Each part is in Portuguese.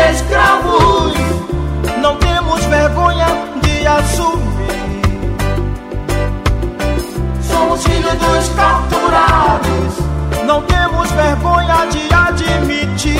escravos. Não temos vergonha de assumir. Somos filhos dos capturados. Não temos vergonha de admitir.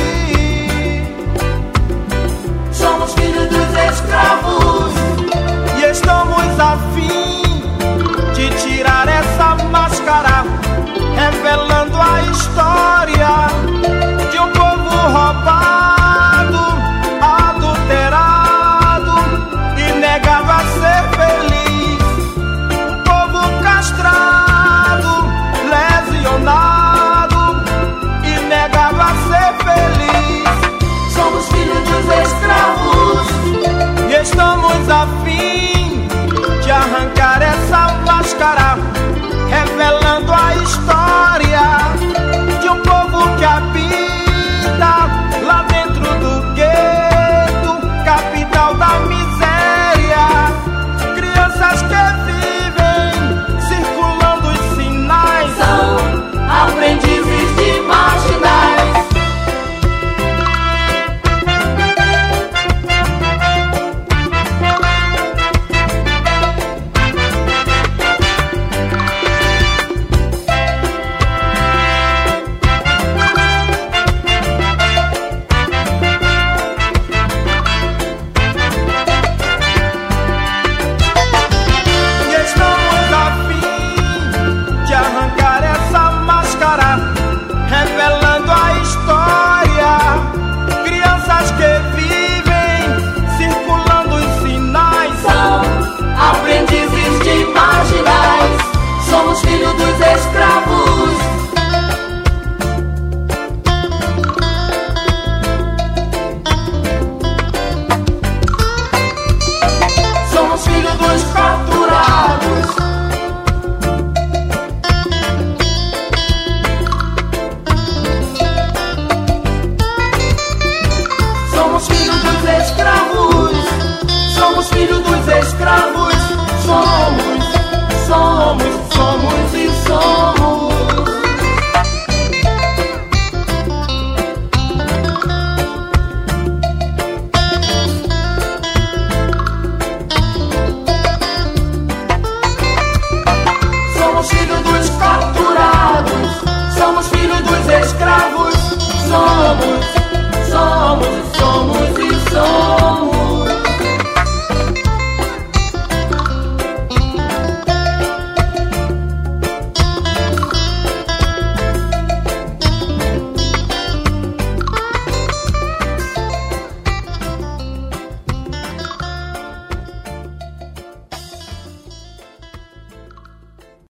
Somos filhos dos escravos. E estamos a fim de tirar essa máscara, revelando a história de um povo roubado, adulterado e negado a ser feliz. Um povo castrado, lesionado e negado a ser feliz. Somos filhos dos escravos. E estamos a fim de arrancar essa máscara, revelando a história de um povo que habita lá dentro do gueto, capital da miséria. Crianças que vivem circulando os sinais São aprendizes de marginais. Revelando a história, crianças que vivem circulando os sinais. São aprendizes de marginais. Somos filhos dos escravos. Somos filhos dos capturados. Somos filhos dos escravos. Somos filhos dos escravos. Somos e somos.